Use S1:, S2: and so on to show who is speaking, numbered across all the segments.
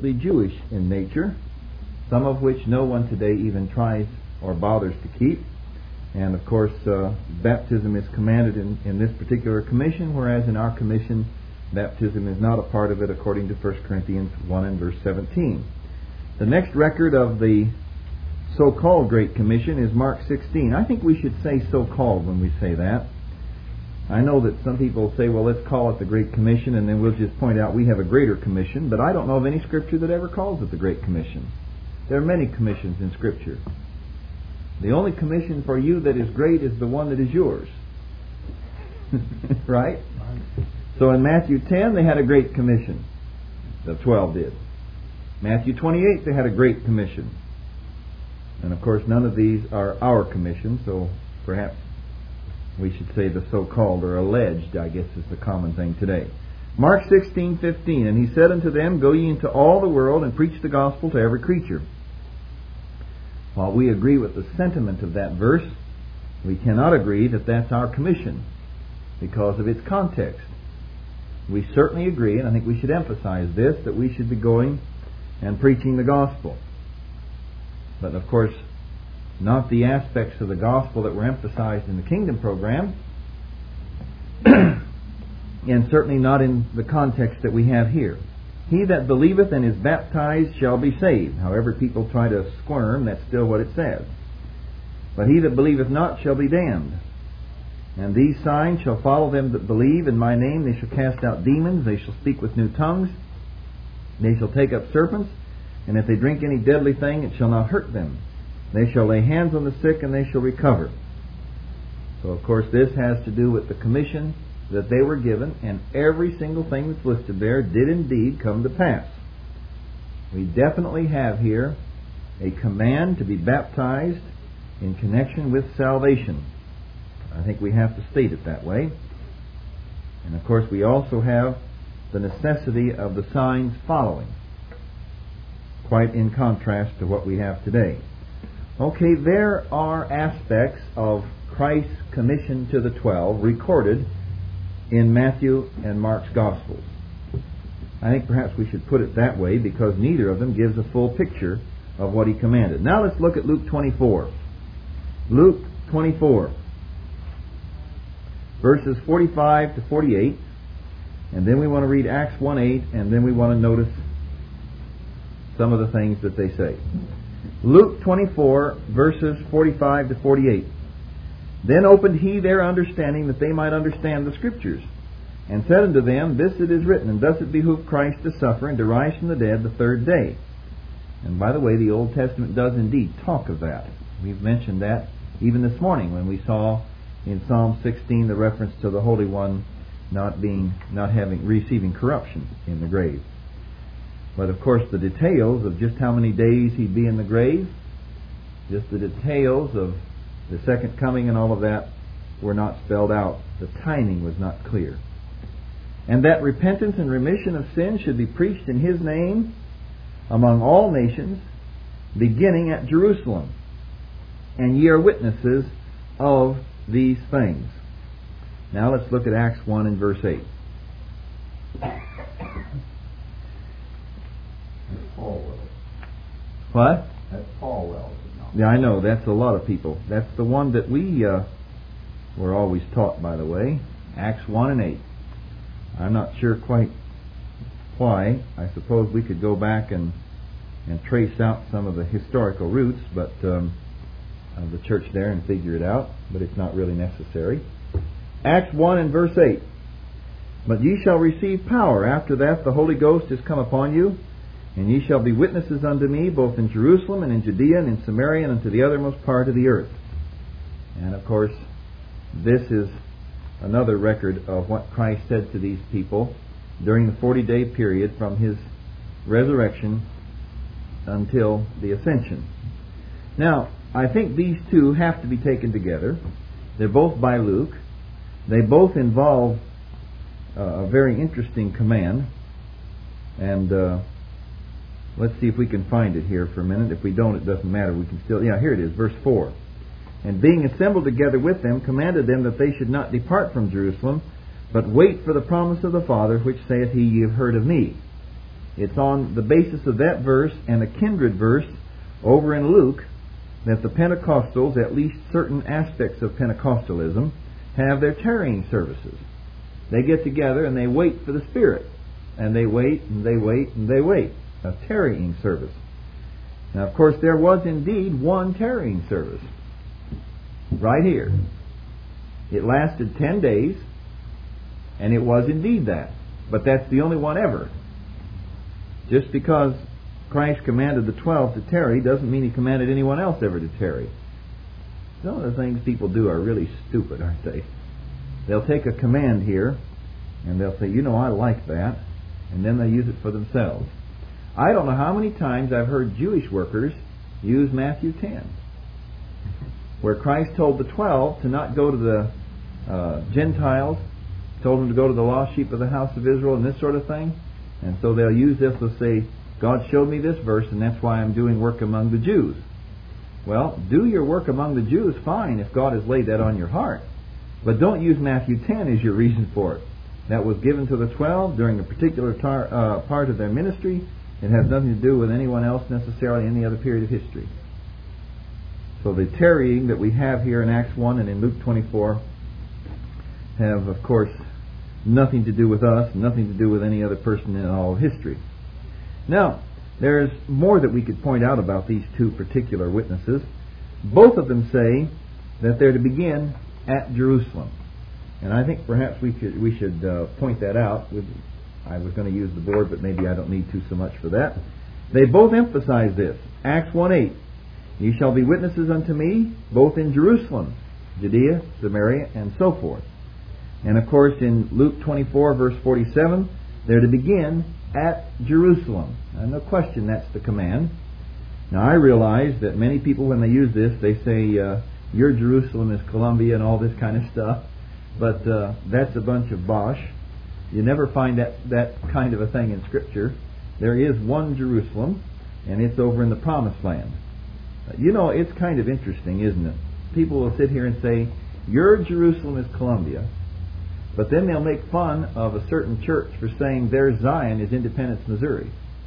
S1: strictly Jewish in nature, some of which no one today even tries or bothers to keep. And of course, baptism is commanded in this particular commission, whereas in our commission, baptism is not a part of it, according to 1 Corinthians 1 and verse 17. The next record of the so-called Great Commission is Mark 16. I think we should say so-called when we say that. I know that some people say, well, let's call it the Great Commission, and then we'll just point out we have a greater commission, but I don't know of any Scripture that ever calls it the Great Commission. There are many commissions in Scripture. The only commission for you that is great is the one that is yours. Right? So in Matthew 10, they had a Great Commission. The 12 did. Matthew 28, they had a Great Commission. And of course, none of these are our commission, so perhaps we should say the so-called or alleged, I guess is the common thing today. Mark 16:15, and he said unto them, Go ye into all the world and preach the gospel to every creature. While we agree with the sentiment of that verse, we cannot agree that that's our commission because of its context. We certainly agree, and I think we should emphasize this, that we should be going and preaching the gospel. But of course, not the aspects of the gospel that were emphasized in the kingdom program, and certainly not in the context that we have here. He that believeth and is baptized shall be saved. However people try to squirm, that's still what it says. But he that believeth not shall be damned. And these signs shall follow them that believe. In my name they shall cast out demons, they shall speak with new tongues, they shall take up serpents, and if they drink any deadly thing, it shall not hurt them. They shall lay hands on the sick, and they shall recover. So, of course, this has to do with the commission that they were given, and every single thing that's listed there did indeed come to pass. We definitely have here a command to be baptized in connection with salvation. I think we have to state it that way. And, of course, we also have the necessity of the signs following, quite in contrast to what we have today. Okay, there are aspects of Christ's commission to the 12 recorded in Matthew and Mark's Gospels. I think perhaps we should put it that way because neither of them gives a full picture of what he commanded. Now let's look at Luke 24. Luke 24, verses 45 to 48, and then we want to read Acts 1:8, and then we want to notice some of the things that they say. Luke 24, verses 45 to 48. Then opened he their understanding that they might understand the Scriptures, and said unto them, This it is written, and thus it behooved Christ to suffer and to rise from the dead the third day. And by the way, the Old Testament does indeed talk of that. We've mentioned that even this morning when we saw in Psalm 16 the reference to the Holy One receiving corruption in the grave. But of course the details of just how many days he'd be in the grave, just the details of the second coming and all of that were not spelled out. The timing was not clear. And that repentance and remission of sin should be preached in his name among all nations, beginning at Jerusalem. And ye are witnesses of these things. Now let's look at Acts 1 and verse 8. What?
S2: That's Paul.
S1: Yeah, I know. That's a lot of people. That's the one that we were always taught, by the way. Acts 1 and 8. I'm not sure quite why. I suppose we could go back and trace out some of the historical roots of the church there and figure it out, but it's not really necessary. Acts 1 and verse 8. But ye shall receive power. After that the Holy Ghost is come upon you, and ye shall be witnesses unto me, both in Jerusalem and in Judea and in Samaria and unto the uttermost part of the earth. And of course, this is another record of what Christ said to these people during the 40-day period from his resurrection until the ascension. Now, I think these two have to be taken together. They're both by Luke. They both involve a very interesting command. And let's see if we can find it here for a minute. If we don't, it doesn't matter. We can still... Yeah, here it is, verse 4. And being assembled together with them, commanded them that they should not depart from Jerusalem, but wait for the promise of the Father, which saith he, Ye have heard of me. It's on the basis of that verse and a kindred verse over in Luke that the Pentecostals, at least certain aspects of Pentecostalism, have their tarrying services. They get together and they wait for the Spirit. And they wait and they wait and they wait. A tarrying service. Now, of course, there was indeed one tarrying service. Right here. It lasted 10 days. And it was indeed that. But that's the only one ever. Just because Christ commanded the 12 to tarry doesn't mean He commanded anyone else ever to tarry. Some of the things people do are really stupid, aren't they? They'll take a command here, and they'll say, I like that, and then they use it for themselves. I don't know how many times I've heard Jewish workers use Matthew 10, where Christ told the 12 to not go to the Gentiles, told them to go to the lost sheep of the house of Israel, and this sort of thing. And so they'll use this, they'll say, God showed me this verse, and that's why I'm doing work among the Jews. Well, do your work among the Jews, fine, if God has laid that on your heart. But don't use Matthew 10 as your reason for it. That was given to the 12 during a particular part of their ministry. It has nothing to do with anyone else necessarily in any other period of history. So the tarrying that we have here in Acts 1 and in Luke 24 have, of course, nothing to do with us, nothing to do with any other person in all of history. Now, there's more that we could point out about these two particular witnesses. Both of them say that they're to begin at Jerusalem. And I think perhaps we should point that out. I was going to use the board, but maybe I don't need to so much for that. They both emphasize this. Acts 1:8, "Ye shall be witnesses unto me, both in Jerusalem, Judea, Samaria, and so forth." And of course in Luke 24, verse 47, they're to begin at Jerusalem. And no question that's the command. Now I realize that many people, when they use this, they say, your Jerusalem is Columbia and all this kind of stuff. But that's a bunch of bosh. You never find that kind of a thing in Scripture. There is one Jerusalem, and it's over in the Promised Land. It's kind of interesting, isn't it? People will sit here and say, your Jerusalem is Columbia. But then they'll make fun of a certain church for saying their Zion is Independence, Missouri.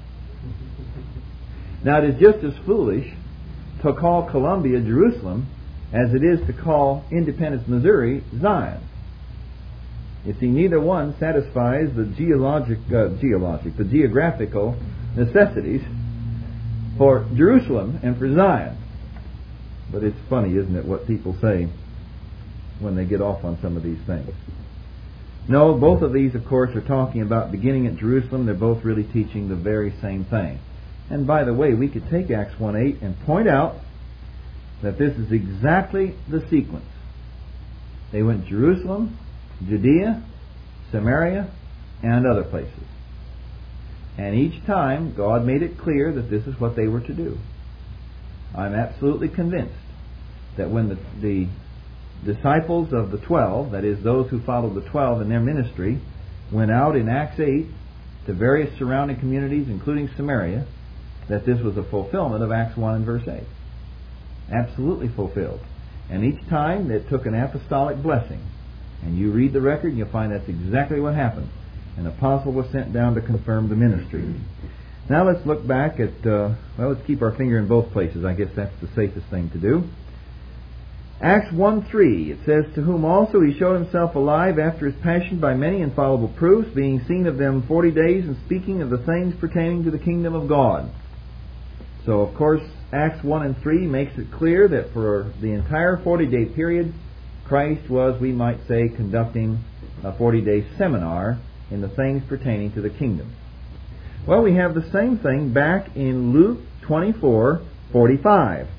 S1: Now, it is just as foolish to call Columbia Jerusalem as it is to call Independence, Missouri, Zion. You see, neither one satisfies the geographical necessities for Jerusalem and for Zion. But it's funny, isn't it, what people say when they get off on some of these things. No, both of these, of course, are talking about beginning at Jerusalem. They're both really teaching the very same thing. And by the way, we could take Acts 1:8 and point out that this is exactly the sequence. They went Jerusalem, Judea, Samaria, and other places. And each time, God made it clear that this is what they were to do. I'm absolutely convinced that when the disciples of the 12, that is, those who followed the 12 in their ministry, went out in Acts 8 to various surrounding communities, including Samaria, that this was a fulfillment of Acts 1 and verse 8. Absolutely fulfilled. And each time it took an apostolic blessing. And you read the record and you'll find that's exactly what happened. An apostle was sent down to confirm the ministry. Now let's look back at, let's keep our finger in both places. I guess that's the safest thing to do. Acts 1:3, it says, "To whom also he showed himself alive after his passion by many infallible proofs, being seen of them 40 days, and speaking of the things pertaining to the kingdom of God." So, of course, Acts 1 and 3 makes it clear that for the entire 40-day period, Christ was, we might say, conducting a 40-day seminar in the things pertaining to the kingdom. Well, we have the same thing back in Luke 24:45.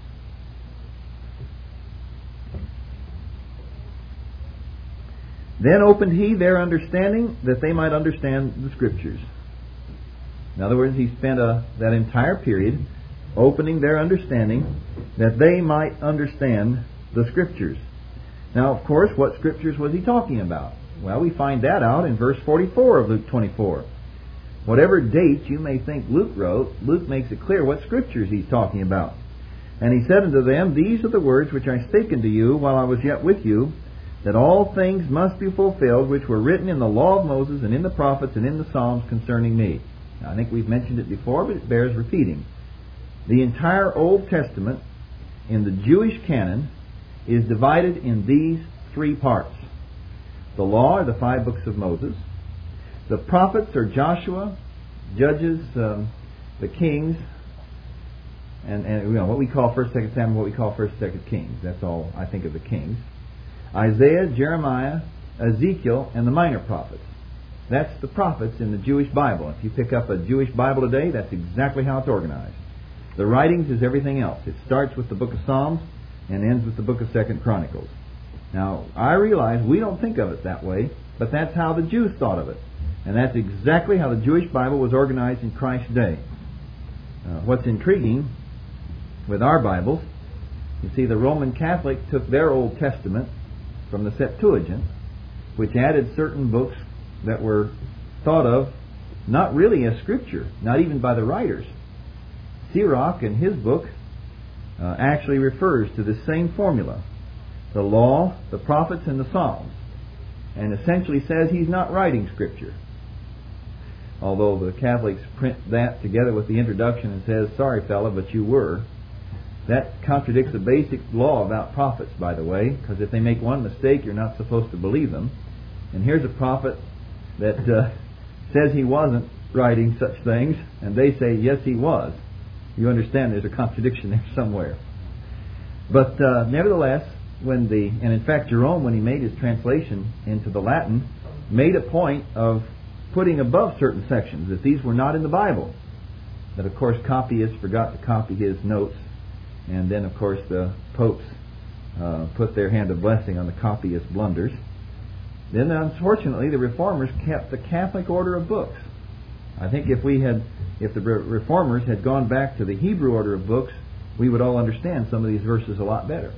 S1: "Then opened he their understanding, that they might understand the Scriptures." In other words, he spent that entire period opening their understanding that they might understand the Scriptures. Now, of course, what Scriptures was he talking about? Well, we find that out in verse 44 of Luke 24. Whatever dates you may think Luke wrote, Luke makes it clear what Scriptures he's talking about. "And he said unto them, These are the words which I spake unto you while I was yet with you, that all things must be fulfilled which were written in the law of Moses and in the prophets and in the Psalms concerning me." Now, I think we've mentioned it before, but it bears repeating. The entire Old Testament in the Jewish canon is divided in these three parts. The law are the 5 books of Moses. The prophets are Joshua, Judges, the Kings, and what we call 1st, 2nd Samuel, what we call 1st, 2nd Kings. That's all I think of the Kings. Isaiah, Jeremiah, Ezekiel, and the minor prophets. That's the prophets in the Jewish Bible. If you pick up a Jewish Bible today, that's exactly how it's organized. The writings is everything else. It starts with the book of Psalms and ends with the book of 2nd Chronicles. Now, I realize we don't think of it that way, but that's how the Jews thought of it. And that's exactly how the Jewish Bible was organized in Christ's day. What's intriguing with our Bibles, you see, the Roman Catholic took their Old Testament from the Septuagint, which added certain books that were thought of not really as Scripture, not even by the writers. Sirach, in his book, actually refers to the same formula, the law, the prophets, and the Psalms, and essentially says he's not writing Scripture. Although the Catholics print that together with the introduction and says, sorry fella, but you were. That contradicts the basic law about prophets, by the way, because if they make one mistake, you're not supposed to believe them. And here's a prophet that says he wasn't writing such things, and they say, yes, he was. You understand there's a contradiction there somewhere. But nevertheless, and in fact Jerome, when he made his translation into the Latin, made a point of putting above certain sections that these were not in the Bible. That of course copyists forgot to copy his notes, and then of course the popes put their hand of blessing on the copyist blunders. Then unfortunately the Reformers kept the Catholic order of books. I think if the Reformers had gone back to the Hebrew order of books, we would all understand some of these verses a lot better.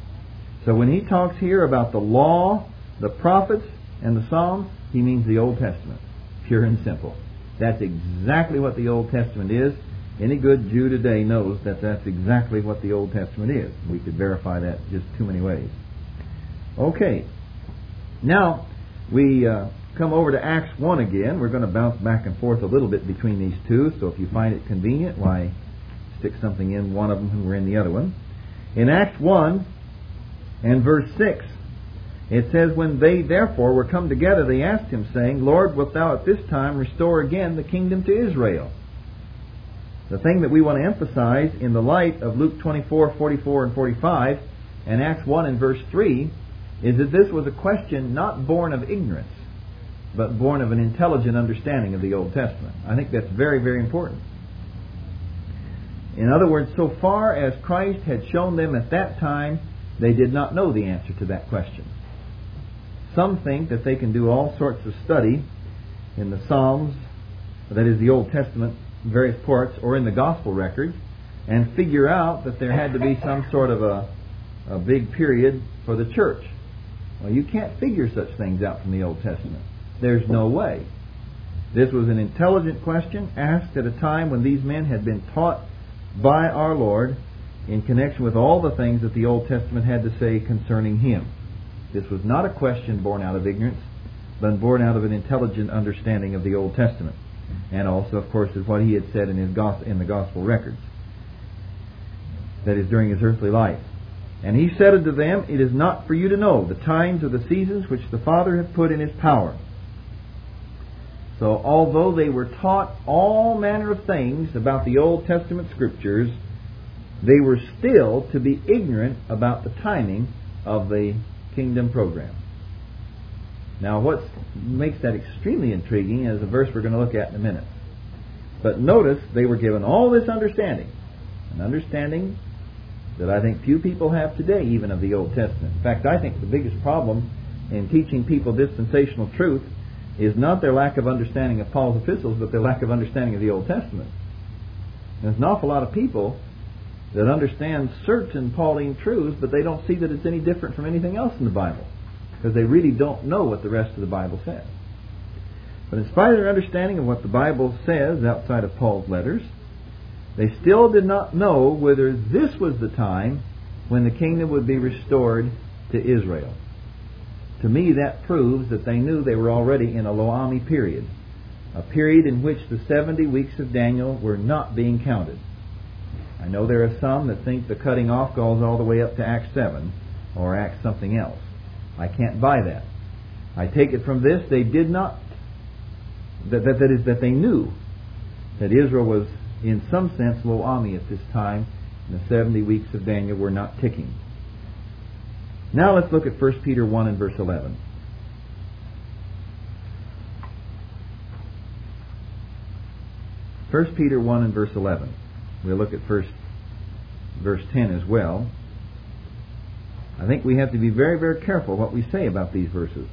S1: So when he talks here about the law, the prophets, and the Psalms, he means the Old Testament, pure and simple. That's exactly what the Old Testament is. Any good Jew today knows that that's exactly what the Old Testament is. We could verify that just too many ways. Okay. Now, we come over to Acts 1 again. We're going to bounce back and forth a little bit between these two, so if you find it convenient, why stick something in one of them when we're in the other one. In Acts 1 and verse 6, it says, when they therefore were come together, they asked him, saying, Lord, wilt thou at this time restore again the kingdom to Israel? The thing that we want to emphasize in the light of Luke 24, 44, and 45, and Acts 1 and verse 3, is that this was a question not born of ignorance, but born of an intelligent understanding of the Old Testament. I think that's very, very important. In other words, so far as Christ had shown them at that time, they did not know the answer to that question. Some think that they can do all sorts of study in the Psalms, that is the Old Testament, various parts, or in the Gospel records, and figure out that there had to be some sort of a big period for the church. Well, you can't figure such things out from the Old Testament. There's no way. This was an intelligent question asked at a time when these men had been taught by our Lord in connection with all the things that the Old Testament had to say concerning Him. This was not a question born out of ignorance, but born out of an intelligent understanding of the Old Testament. And also, of course, is what He had said in the Gospel records. That is, during His earthly life. And He said unto them, it is not for you to know the times or the seasons which the Father hath put in His power. So, although they were taught all manner of things about the Old Testament Scriptures, they were still to be ignorant about the timing of the kingdom program. Now, what makes that extremely intriguing is a verse we're going to look at in a minute. But notice, they were given all this understanding, an understanding that I think few people have today, even of the Old Testament. In fact, I think the biggest problem in teaching people dispensational truth is not their lack of understanding of Paul's epistles, but their lack of understanding of the Old Testament. There's an awful lot of people that understand certain Pauline truths, but they don't see that it's any different from anything else in the Bible, because they really don't know what the rest of the Bible says. But in spite of their understanding of what the Bible says outside of Paul's letters, they still did not know whether this was the time when the kingdom would be restored to Israel. To me, that proves that they knew they were already in a Lo Ami period. a period in which the 70 weeks of Daniel were not being counted. I know there are some that think the cutting off goes all the way up to Acts 7 or Acts something else. I can't buy that. I take it from this, they did not, that they knew that Israel was in some sense Lo Ami at this time, and the 70 weeks of Daniel were not ticking. Now let's look at 1 Peter 1 and verse 11. 1 Peter 1 and verse 11. We'll look at verse 10 as well. I think we have to be very, very careful what we say about these verses.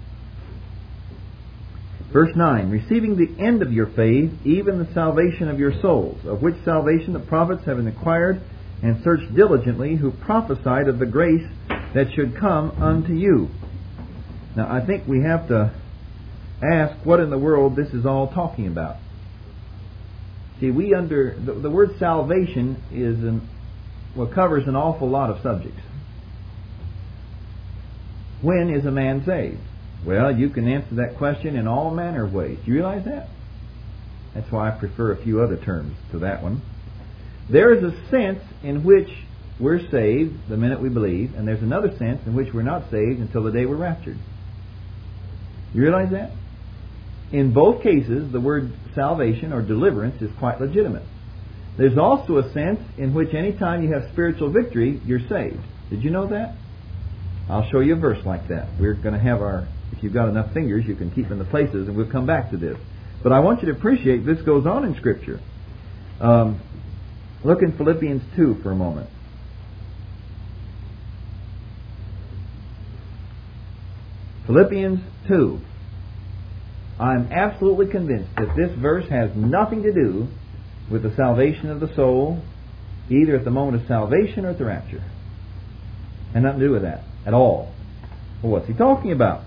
S1: Verse 9, receiving the end of your faith, even the salvation of your souls, of which salvation the prophets have inquired and searched diligently, who prophesied of the grace that should come unto you. Now, I think we have to ask what in the world this is all talking about. See, the word salvation covers an awful lot of subjects. When is a man saved? Well, you can answer that question in all manner of ways. Do you realize that? That's why I prefer a few other terms to that one. There is a sense in which we're saved the minute we believe, and there's another sense in which we're not saved until the day we're raptured. You realize that? In both cases, the word salvation or deliverance is quite legitimate. There's also a sense in which any time you have spiritual victory, you're saved. Did you know that? I'll show you a verse like that. We're going to have if you've got enough fingers, you can keep in the places, and we'll come back to this. But I want you to appreciate this goes on in Scripture. Look in Philippians 2 for a moment. Philippians 2. I'm absolutely convinced that this verse has nothing to do with the salvation of the soul, either at the moment of salvation or at the rapture. And nothing to do with that at all. Well, what's he talking about?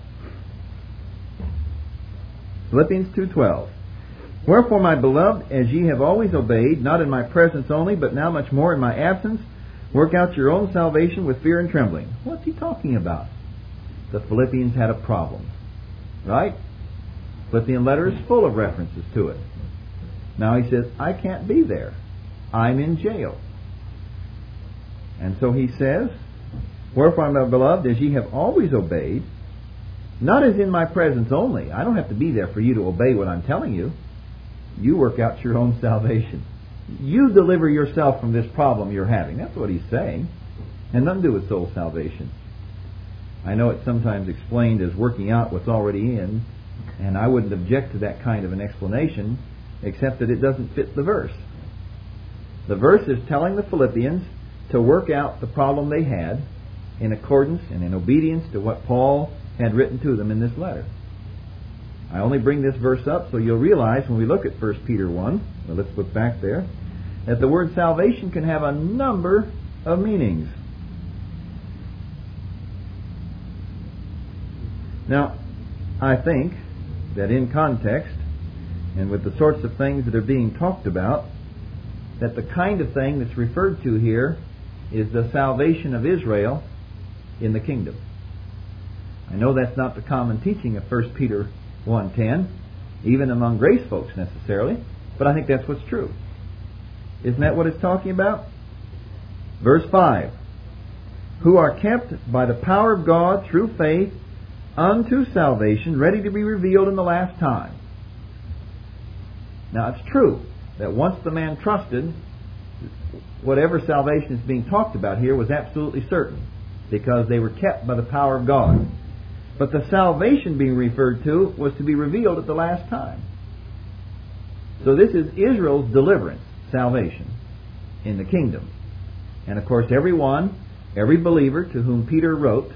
S1: Philippians 2:12. Wherefore, my beloved, as ye have always obeyed, not in my presence only, but now much more in my absence, work out your own salvation with fear and trembling. What's he talking about? The Philippians had a problem. Right? Philippian letter is full of references to it. Now he says, I can't be there. I'm in jail. And so he says, wherefore, my beloved, as ye have always obeyed, not as in my presence only. I don't have to be there for you to obey what I'm telling you. You work out your own salvation. You deliver yourself from this problem you're having. That's what he's saying. And nothing to do with soul salvation. I know it's sometimes explained as working out what's already in, and I wouldn't object to that kind of an explanation, except that it doesn't fit the verse. The verse is telling the Philippians to work out the problem they had in accordance and in obedience to what Paul had written to them in this letter. I only bring this verse up so you'll realize when we look at 1 Peter 1, well, let's look back there, that the word salvation can have a number of meanings. Now, I think that in context, and with the sorts of things that are being talked about, that the kind of thing that's referred to here is the salvation of Israel in the kingdom. I know that's not the common teaching of 1 Peter 1:10, even among grace folks necessarily, but I think that's what's true. Isn't that what it's talking about? Verse 5, who are kept by the power of God through faith unto salvation, ready to be revealed in the last time. Now it's true that once the man trusted, whatever salvation is being talked about here was absolutely certain, because they were kept by the power of God. But the salvation being referred to was to be revealed at the last time. So this is Israel's deliverance, salvation, in the kingdom. And of course every believer to whom Peter wrote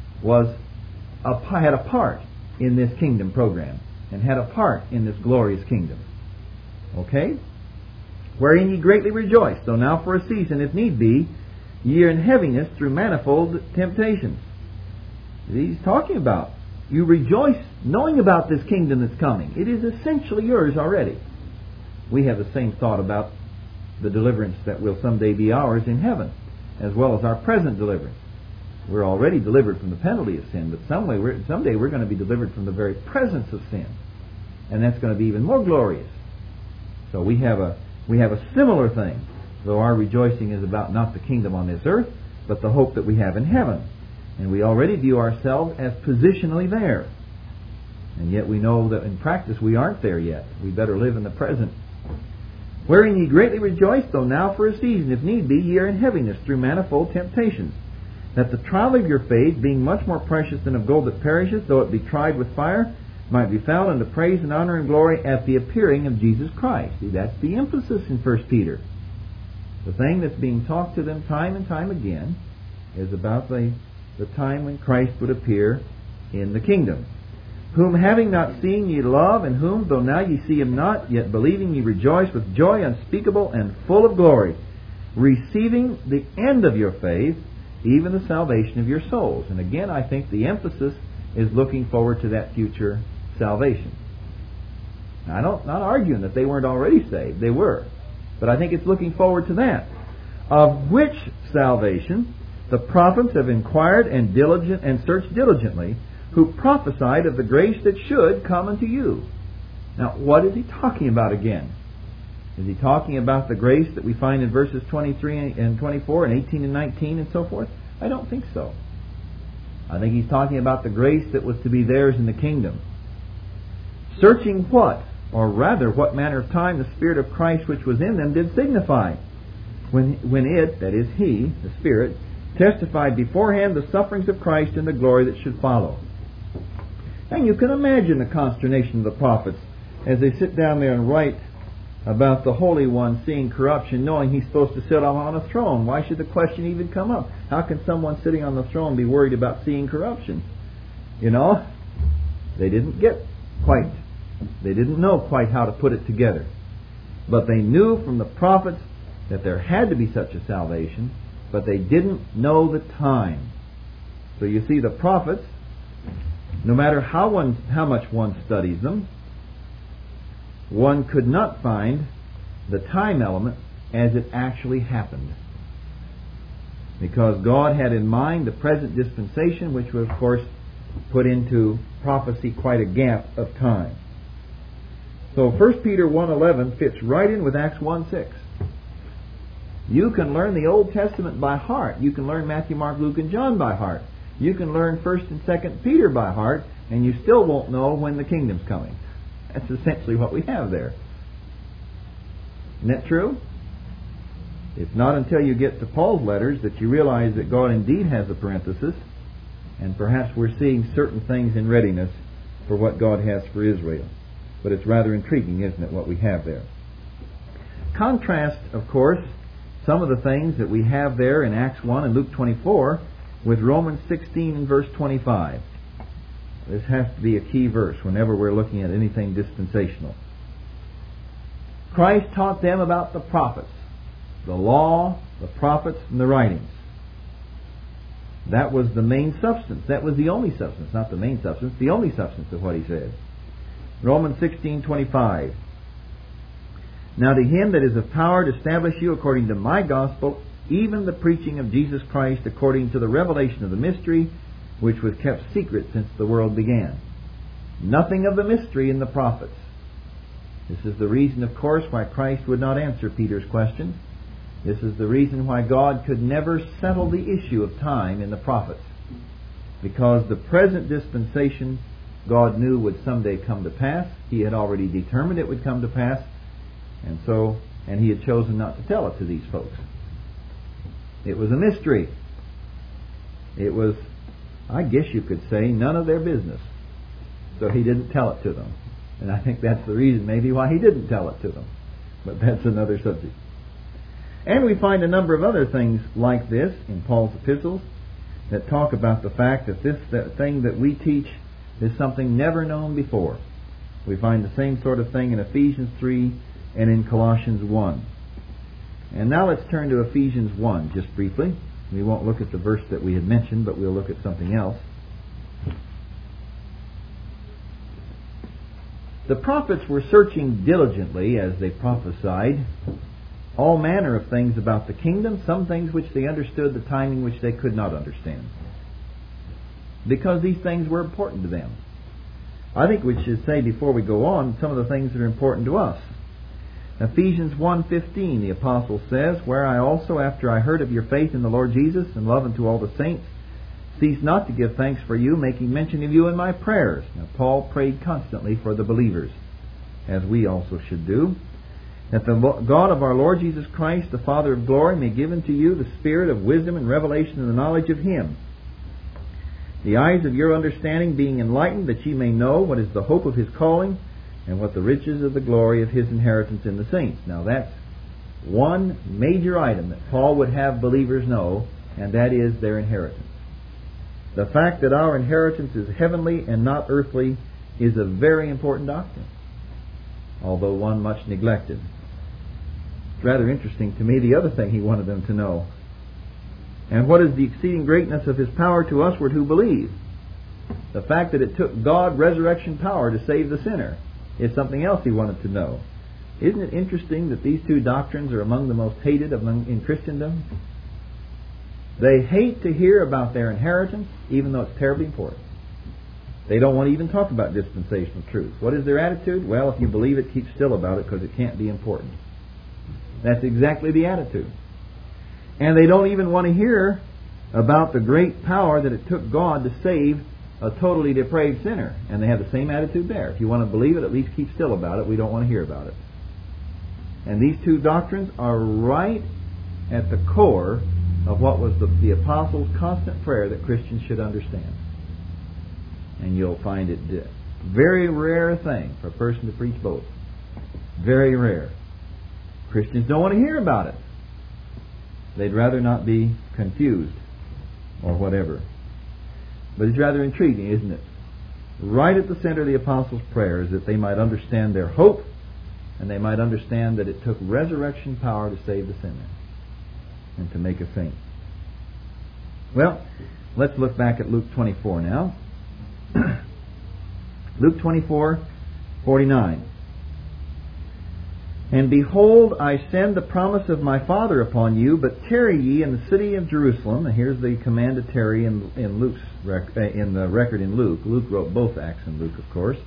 S1: had a part in this kingdom program, and had a part in this glorious kingdom. Okay? Wherein ye greatly rejoice, though now for a season, if need be, ye are in heaviness through manifold temptations. He's talking about you rejoice knowing about this kingdom that's coming. It is essentially yours already. We have the same thought about the deliverance that will someday be ours in heaven, as well as our present deliverance. We're already delivered from the penalty of sin, but someday we're going to be delivered from the very presence of sin. and that's going to be even more glorious. So we have a similar thing, though our rejoicing is about not the kingdom on this earth, but the hope that we have in heaven. And we already view ourselves as positionally there. And yet we know that in practice we aren't there yet. We better live in the present. Wherein ye greatly rejoice, though now for a season, if need be, ye are in heaviness through manifold temptations, that the trial of your faith, being much more precious than of gold that perisheth, though it be tried with fire, might be found unto praise and honor and glory at the appearing of Jesus Christ. See, that's the emphasis in 1 Peter. The thing that's being talked to them time and time again is about the time when Christ would appear in the kingdom. Whom having not seen ye love, and whom, though now ye see him not, yet believing ye rejoice with joy unspeakable and full of glory, receiving the end of your faith, even the salvation of your souls. And again, I think the emphasis is looking forward to that future salvation. Now, I'm not arguing that they weren't already saved. They were. But I think it's looking forward to that. Of which salvation the prophets have inquired and searched diligently, who prophesied of the grace that should come unto you. Now, what is he talking about again? Is he talking about the grace that we find in verses 23 and 24 and 18 and 19 and so forth? I don't think so. I think he's talking about the grace that was to be theirs in the kingdom. Searching what? Or rather, what manner of time the Spirit of Christ which was in them did signify, when it, that is he, the Spirit, testified beforehand the sufferings of Christ and the glory that should follow. And you can imagine the consternation of the prophets as they sit down there and write about the Holy One seeing corruption, knowing he's supposed to sit on a throne. Why should the question even come up? How can someone sitting on the throne be worried about seeing corruption? You know, they didn't know quite how to put it together. But they knew from the prophets that there had to be such a salvation, but they didn't know the time. So you see, the prophets, no matter how much one studies them, one could not find the time element as it actually happened. Because God had in mind the present dispensation, which would, of course, put into prophecy quite a gap of time. So 1 Peter 1:11 fits right in with Acts 1:6. You can learn the Old Testament by heart. You can learn Matthew, Mark, Luke, and John by heart. You can learn 1 and 2 Peter by heart, and you still won't know when the kingdom's coming. That's essentially what we have there. Isn't that true? It's not until you get to Paul's letters that you realize that God indeed has a parenthesis, and perhaps we're seeing certain things in readiness for what God has for Israel. But it's rather intriguing, isn't it, what we have there? Contrast, of course, some of the things that we have there in Acts 1 and Luke 24 with Romans 16 and verse 25. This has to be a key verse whenever we're looking at anything dispensational. Christ taught them about the prophets, the law, the prophets, and the writings. That was the main substance. That was the only substance, not the main substance, the only substance of what he said. Romans 16:25. Now to him that is of power to establish you according to my gospel, even the preaching of Jesus Christ according to the revelation of the mystery, which was kept secret since the world began. Nothing of the mystery in the prophets. This is the reason, of course, why Christ would not answer Peter's question. This is the reason why God could never settle the issue of time in the prophets. Because the present dispensation God knew would someday come to pass. He had already determined it would come to pass. And he had chosen not to tell it to these folks. It was a mystery. It was, I guess you could say, none of their business. So he didn't tell it to them. And I think that's the reason maybe why he didn't tell it to them. But that's another subject. And we find a number of other things like this in Paul's epistles that talk about the fact that that thing that we teach is something never known before. We find the same sort of thing in Ephesians 3 and in Colossians 1. And now let's turn to Ephesians 1 just briefly. We won't look at the verse that we had mentioned, but we'll look at something else. The prophets were searching diligently as they prophesied all manner of things about the kingdom, some things which they understood, the timing which they could not understand, because these things were important to them. I think we should say before we go on some of the things that are important to us. Ephesians 1:15, the apostle says, "Where I also, after I heard of your faith in the Lord Jesus and love unto all the saints, cease not to give thanks for you, making mention of you in my prayers." Now, Paul prayed constantly for the believers, as we also should do. "That the God of our Lord Jesus Christ, the Father of glory, may give unto you the spirit of wisdom and revelation and the knowledge of Him. The eyes of your understanding being enlightened, that ye may know what is the hope of His calling, and what the riches of the glory of His inheritance in the saints." Now that's one major item that Paul would have believers know, and that is their inheritance. The fact that our inheritance is heavenly and not earthly is a very important doctrine, although one much neglected. It's rather interesting to me the other thing he wanted them to know. "And what is the exceeding greatness of His power to usward who believe?" The fact that it took God resurrection power to save the sinner is something else he wanted to know. Isn't it interesting that these two doctrines are among the most hated in Christendom? They hate to hear about their inheritance, even though it's terribly important. They don't want to even talk about dispensational truth. What is their attitude? Well, if you believe it, keep still about it because it can't be important. That's exactly the attitude. And they don't even want to hear about the great power that it took God to save a totally depraved sinner. And they have the same attitude there. If you want to believe it, at least keep still about it. We don't want to hear about it. And these two doctrines are right at the core of what was the apostles' constant prayer that Christians should understand. And you'll find it a very rare thing for a person to preach both. Very rare. Christians don't want to hear about it. They'd rather not be confused or whatever. But it's rather intriguing, isn't it? Right at the center of the apostles' prayer is that they might understand their hope, and they might understand that it took resurrection power to save the sinner and to make a saint. Well, let's look back at Luke 24 now. Luke 24:49. "And behold, I send the promise of my Father upon you, but tarry ye in the city of Jerusalem." And here's the command to tarry in Luke's in the record in Luke. Luke wrote both Acts and Luke, of course.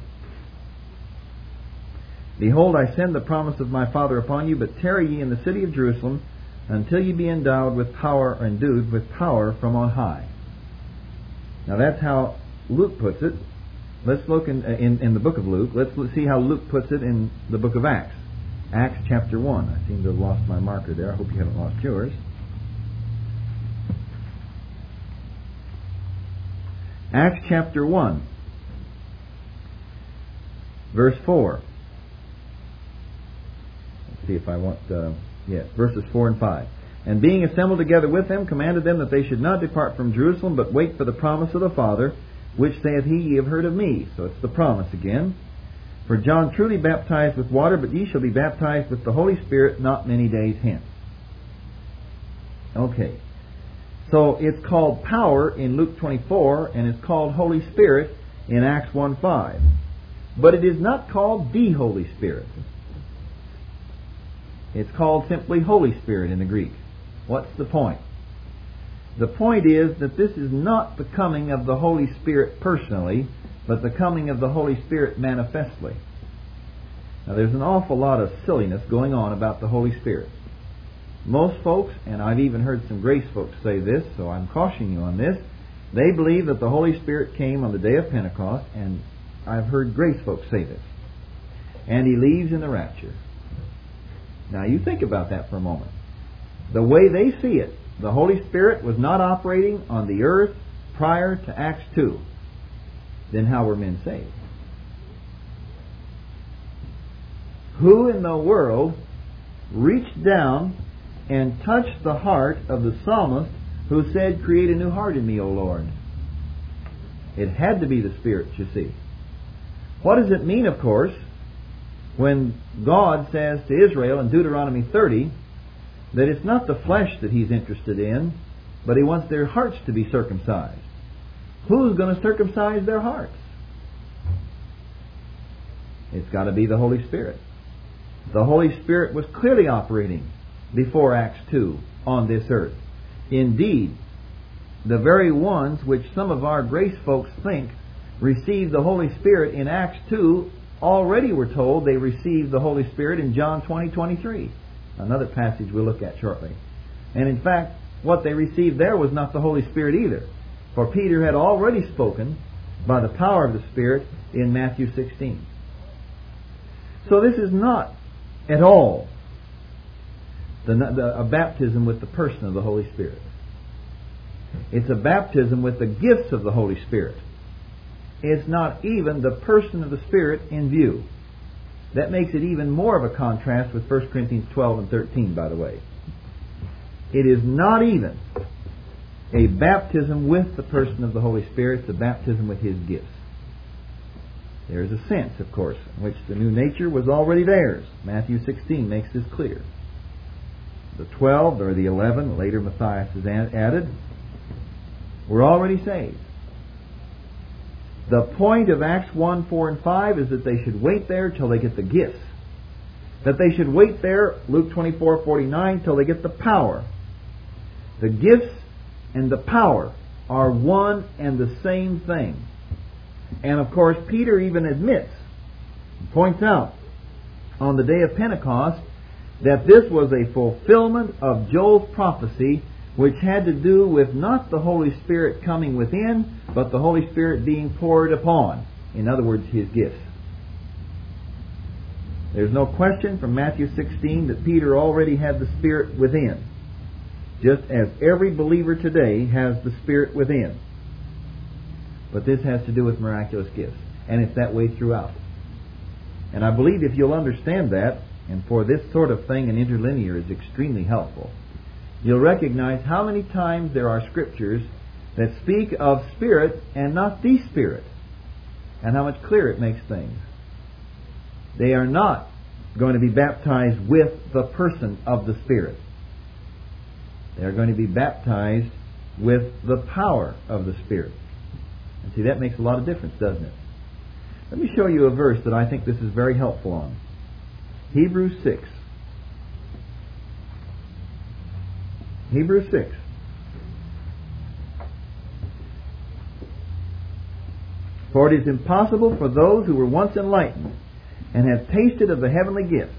S1: "Behold, I send the promise of my Father upon you, but tarry ye in the city of Jerusalem until ye be endued with power from on high." Now that's how Luke puts it. Let's look in the book of Luke. Let's see how Luke puts it in the book of Acts. Acts chapter 1. I seem to have lost my marker there. I hope you haven't lost yours. Acts chapter 1, verse 4. Let's see if I want... verses 4 and 5. "And being assembled together with them, commanded them that they should not depart from Jerusalem, but wait for the promise of the Father, which saith he, ye have heard of me." So it's the promise again. "For John truly baptized with water, but ye shall be baptized with the Holy Spirit not many days hence." Okay. So it's called power in Luke 24, and it's called Holy Spirit in Acts 1:5. But it is not called the Holy Spirit. It's called simply Holy Spirit in the Greek. What's the point? The point is that this is not the coming of the Holy Spirit personally, but the coming of the Holy Spirit manifestly. Now there's an awful lot of silliness going on about the Holy Spirit. Most folks, and I've even heard some grace folks say this, so I'm cautioning you on this, they believe that the Holy Spirit came on the day of Pentecost, and I've heard grace folks say this, and He leaves in the rapture. Now you think about that for a moment. The way they see it, the Holy Spirit was not operating on the earth prior to Acts 2. Then how were men saved? Who in the world reached down and touched the heart of the psalmist who said, "Create a new heart in me, O Lord"? It had to be the Spirit, you see. What does it mean, of course, when God says to Israel in Deuteronomy 30 that it's not the flesh that He's interested in, but He wants their hearts to be circumcised? Who's going to circumcise their hearts? It's got to be the Holy Spirit. The Holy Spirit was clearly operating before Acts 2 on this earth. Indeed, the very ones which some of our grace folks think received the Holy Spirit in Acts 2 already were told they received the Holy Spirit in John 20:23. Another passage we'll look at shortly. And in fact, what they received there was not the Holy Spirit either. For Peter had already spoken by the power of the Spirit in Matthew 16. So this is not at all a baptism with the person of the Holy Spirit. It's a baptism with the gifts of the Holy Spirit. It's not even the person of the Spirit in view. That makes it even more of a contrast with 1 Corinthians 12 and 13, by the way. It is not even a baptism with the person of the Holy Spirit. It's a baptism with His gifts. There is a sense, of course, in which the new nature was already theirs. Matthew 16 makes this clear. The 12, or the 11, later Matthias is added, were already saved. The point of Acts 1, 4, and 5 is that they should wait there till they get the gifts. That they should wait there, Luke 24:49, till they get the power. The gifts and the power are one and the same thing. And of course, Peter even admits, points out, on the day of Pentecost, that this was a fulfillment of Joel's prophecy, which had to do with not the Holy Spirit coming within, but the Holy Spirit being poured upon. In other words, His gifts. There's no question from Matthew 16 that Peter already had the Spirit within, just as every believer today has the Spirit within. But this has to do with miraculous gifts, and it's that way throughout. And I believe if you'll understand that, and for this sort of thing, an interlinear is extremely helpful, you'll recognize how many times there are scriptures that speak of Spirit and not the Spirit, and how much clearer it makes things. They are not going to be baptized with the person of the Spirit. They are going to be baptized with the power of the Spirit. And see, that makes a lot of difference, doesn't it? Let me show you a verse that I think this is very helpful on. Hebrews 6. Hebrews 6. For it is impossible for those who were once enlightened and have tasted of the heavenly gifts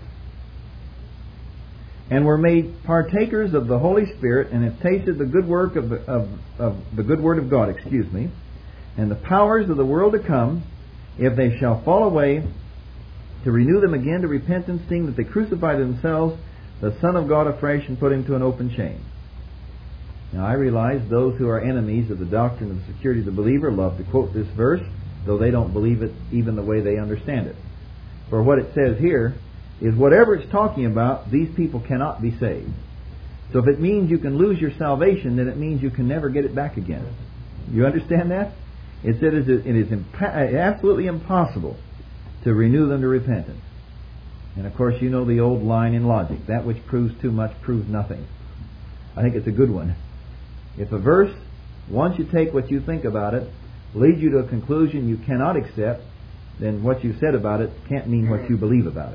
S1: and were made partakers of the Holy Spirit and have tasted the good work of the good word of God, and the powers of the world to come, if they shall fall away, to renew them again to repentance, seeing that they crucify themselves the Son of God afresh and put Him to an open shame. Now I realize those who are enemies of the doctrine of the security of the believer love to quote this verse, though they don't believe it even the way they understand it. For what it says here is whatever it's talking about, these people cannot be saved. So if it means you can lose your salvation, then it means you can never get it back again. You understand that? It said it is absolutely impossible to renew them to repentance. And of course you know the old line in logic, that which proves too much proves nothing. I think it's a good one. If a verse, once you take what you think about it, leads you to a conclusion you cannot accept, then what you said about it can't mean what you believe about it.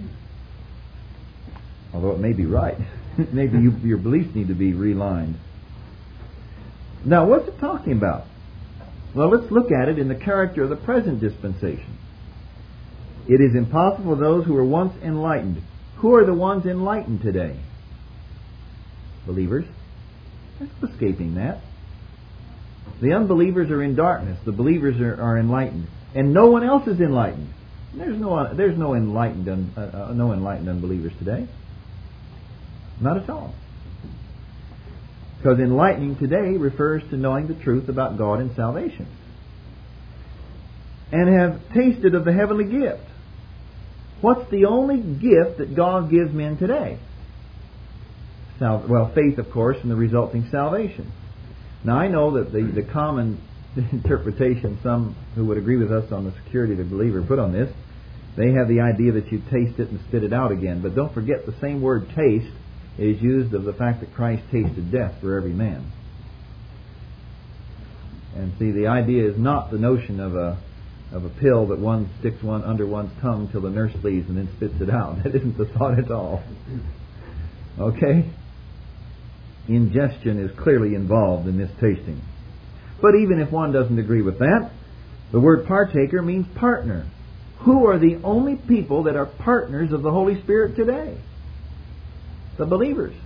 S1: Although it may be right. Maybe your beliefs need to be relined. Now, what's it talking about? Well, let's look at it in the character of the present dispensation. It is impossible for those who were once enlightened. Who are the ones enlightened today? Believers. That's escaping that. The unbelievers are in darkness. The believers are enlightened. And no one else is enlightened. There's no enlightened unbelievers today. Not at all. Because enlightening today refers to knowing the truth about God and salvation. And have tasted of the heavenly gift. What's the only gift that God gives men today? Faith, of course, and the resulting salvation. Now, I know that the common interpretation, some who would agree with us on the security of the believer put on this, they have the idea that you taste it and spit it out again. But don't forget, the same word taste is used of the fact that Christ tasted death for every man. And see, the idea is not the notion of a pill that one sticks under one's tongue till the nurse leaves and then spits it out. That isn't the thought at all. Okay? Ingestion is clearly involved in this tasting. But even if one doesn't agree with that, The word partaker means partner. Who are the only people that are partners of the Holy Spirit today? The believers.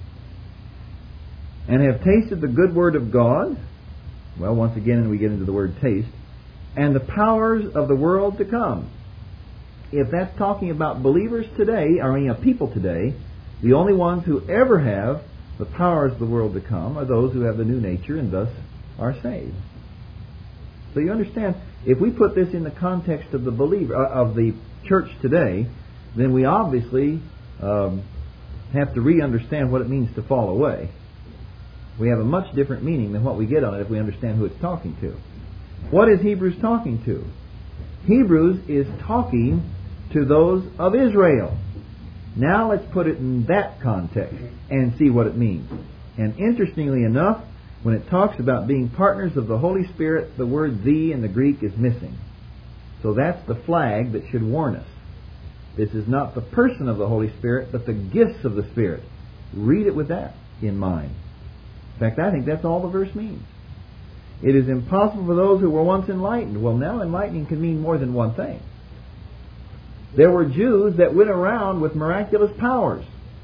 S1: And have tasted the good word of God. Well, once again, we get into the word taste. And the powers of the world to come. If that's talking about believers today, people today, the only ones who ever have the powers of the world to come are those who have the new nature and thus are saved. So you understand, if we put this in the context of the believer, of the church today, then we obviously have to re-understand what it means to fall away. We have a much different meaning than what we get on it if we understand who it's talking to. What is Hebrews talking to? Hebrews is talking to those of Israel. Now let's put it in that context and see what it means. And interestingly enough, when it talks about being partners of the Holy Spirit, the word "the" in the Greek is missing. So that's the flag that should warn us. This is not the person of the Holy Spirit, but the gifts of the Spirit. Read it with that in mind. In fact, I think that's all the verse means. It is impossible for those who were once enlightened. Well, now enlightening can mean more than one thing. There were Jews that went around with miraculous powers.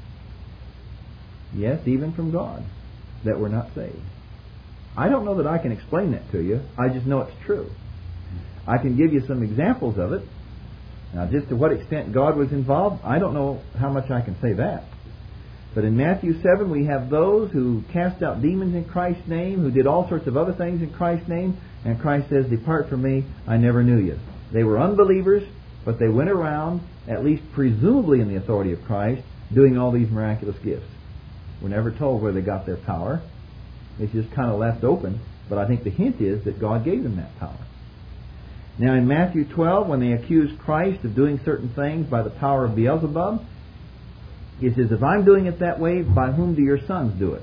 S1: Yes, even from God, that were not saved. I don't know that I can explain that to you. I just know it's true. I can give you some examples of it. Now, just to what extent God was involved, I don't know how much I can say that. But in Matthew 7, we have those who cast out demons in Christ's name, who did all sorts of other things in Christ's name, and Christ says, "Depart from me, I never knew you." They were unbelievers, but they went around, at least presumably in the authority of Christ, doing all these miraculous gifts. We're never told where they got their power. It's just kind of left open, but I think the hint is that God gave them that power. Now in Matthew 12, when they accused Christ of doing certain things by the power of Beelzebub, He says, "If I'm doing it that way, by whom do your sons do it?"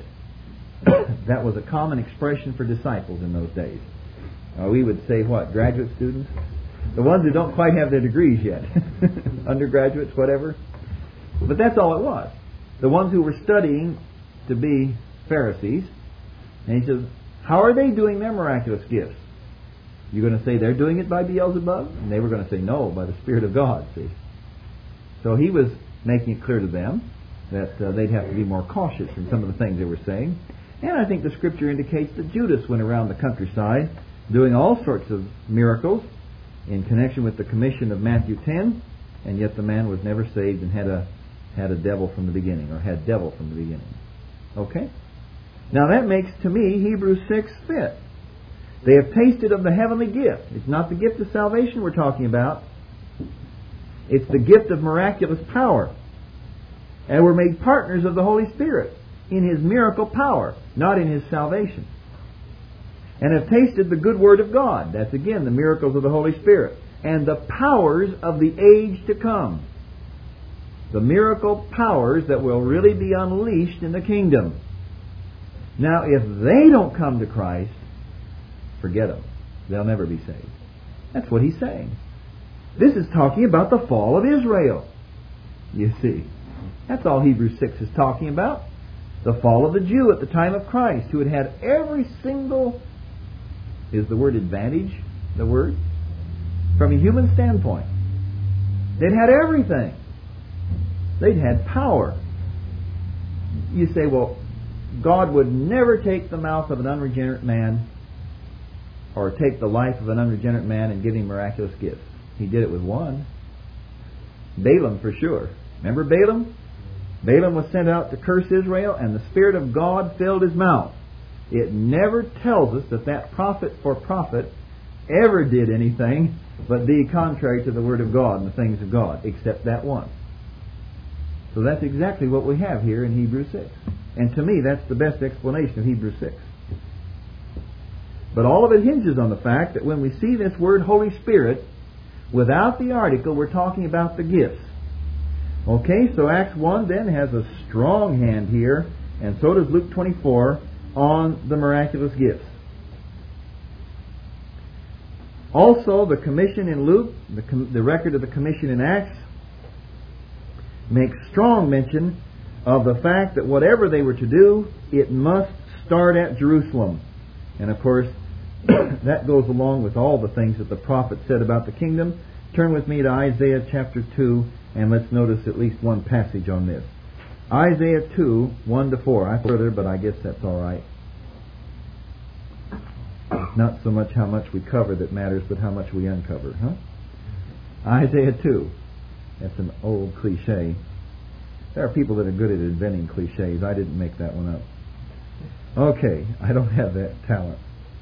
S1: That was a common expression for disciples in those days. We would say what? Graduate students? The ones who don't quite have their degrees yet. Undergraduates, whatever. But that's all it was. The ones who were studying to be Pharisees. And He says, how are they doing their miraculous gifts? You're going to say they're doing it by Beelzebub? And they were going to say no, by the Spirit of God, see. So He was making it clear to them that they'd have to be more cautious in some of the things they were saying. And I think the Scripture indicates that Judas went around the countryside doing all sorts of miracles in connection with the commission of Matthew 10, and yet the man was never saved and had a devil from the beginning, or had devil from the beginning. Okay? Now that makes, to me, Hebrews 6 fit. They have tasted of the heavenly gift. It's not the gift of salvation we're talking about. It's the gift of miraculous power. And we're made partners of the Holy Spirit in His miracle power, not in His salvation. And have tasted the good word of God. That's again the miracles of the Holy Spirit. And the powers of the age to come. The miracle powers that will really be unleashed in the kingdom. Now, if they don't come to Christ, forget them. They'll never be saved. That's what he's saying. This is talking about the fall of Israel. You see. That's all Hebrews 6 is talking about. The fall of the Jew at the time of Christ, who had every single, is the word advantage the word? From a human standpoint. They'd had everything. They'd had power. You say, well, God would never take the mouth of an unregenerate man or take the life of an unregenerate man and give him miraculous gifts. He did it with one. Balaam, for sure. Remember Balaam? Balaam was sent out to curse Israel, and the Spirit of God filled his mouth. It never tells us that prophet for profit ever did anything but be contrary to the Word of God and the things of God, except that one. So that's exactly what we have here in Hebrews 6. And to me, that's the best explanation of Hebrews 6. But all of it hinges on the fact that when we see this word Holy Spirit, without the article, we're talking about the gifts. Okay, so Acts 1 then has a strong hand here, and so does Luke 24, on the miraculous gifts. Also, the commission in Luke, the record of the commission in Acts, makes strong mention of the fact that whatever they were to do, it must start at Jerusalem. And of course, that goes along with all the things that the prophet said about the kingdom. Turn with me to Isaiah chapter 2, and let's notice at least one passage on this. Isaiah 2, 1-4. I further, but I guess that's all right. It's not so much how much we cover that matters, but how much we uncover, huh? Isaiah 2. That's an old cliche. There are people that are good at inventing cliches. I didn't make that one up. Okay, I don't have that talent.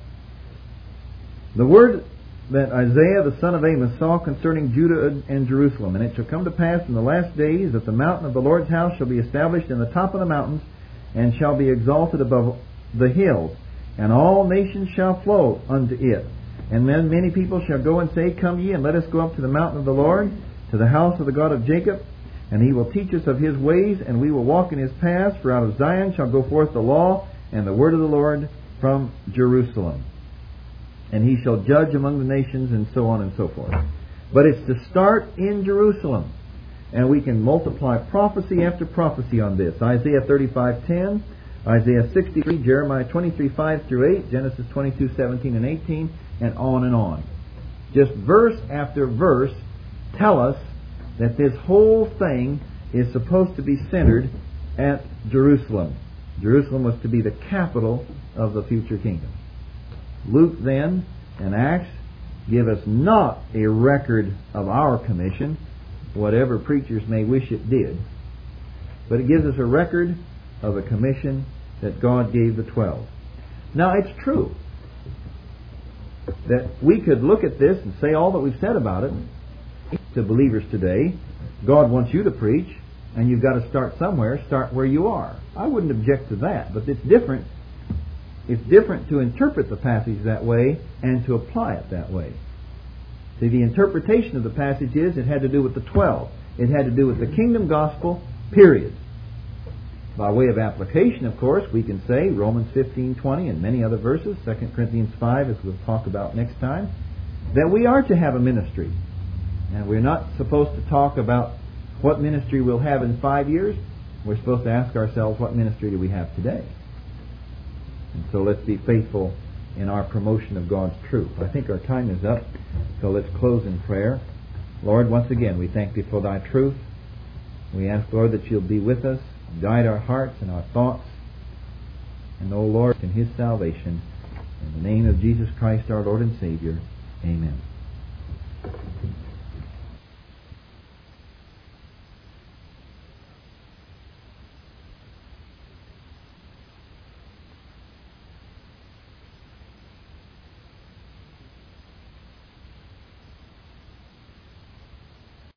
S1: The word that Isaiah the son of Amos saw concerning Judah and Jerusalem. And it shall come to pass in the last days that the mountain of the Lord's house shall be established in the top of the mountains, and shall be exalted above the hills, and all nations shall flow unto it. And then many people shall go and say, Come ye, and let us go up to the mountain of the Lord, to the house of the God of Jacob, and he will teach us of his ways, and we will walk in his paths. For out of Zion shall go forth the law and the word of the Lord from Jerusalem. And he shall judge among the nations, and so on and so forth. But it's to start in Jerusalem. And we can multiply prophecy after prophecy on this. Isaiah 35:10, Isaiah 63, Jeremiah 23:5-8, Genesis 22:17 and 18, and on and on. Just verse after verse tell us that this whole thing is supposed to be centered at Jerusalem. Jerusalem was to be the capital of the future kingdom. Luke then and Acts give us not a record of our commission, whatever preachers may wish it did, but it gives us a record of a commission that God gave the 12. Now it's true that we could look at this and say all that we've said about it to believers today. God wants you to preach, and you've got to start somewhere. Start where you are. I wouldn't object to that, but it's different. It's different to interpret the passage that way and to apply it that way. See, the interpretation of the passage is it had to do with the 12. It had to do with the kingdom gospel, period. By way of application, of course, we can say Romans 15:20 and many other verses, 2 Corinthians 5, as we'll talk about next time, that we are to have a ministry. And we're not supposed to talk about what ministry we'll have in 5 years. We're supposed to ask ourselves, what ministry do we have today? And so let's be faithful in our promotion of God's truth. I think our time is up, so let's close in prayer. Lord, once again, we thank Thee for Thy truth. We ask, Lord, that You'll be with us, guide our hearts and our thoughts, and, O Lord, in His salvation. In the name of Jesus Christ, our Lord and Savior, amen.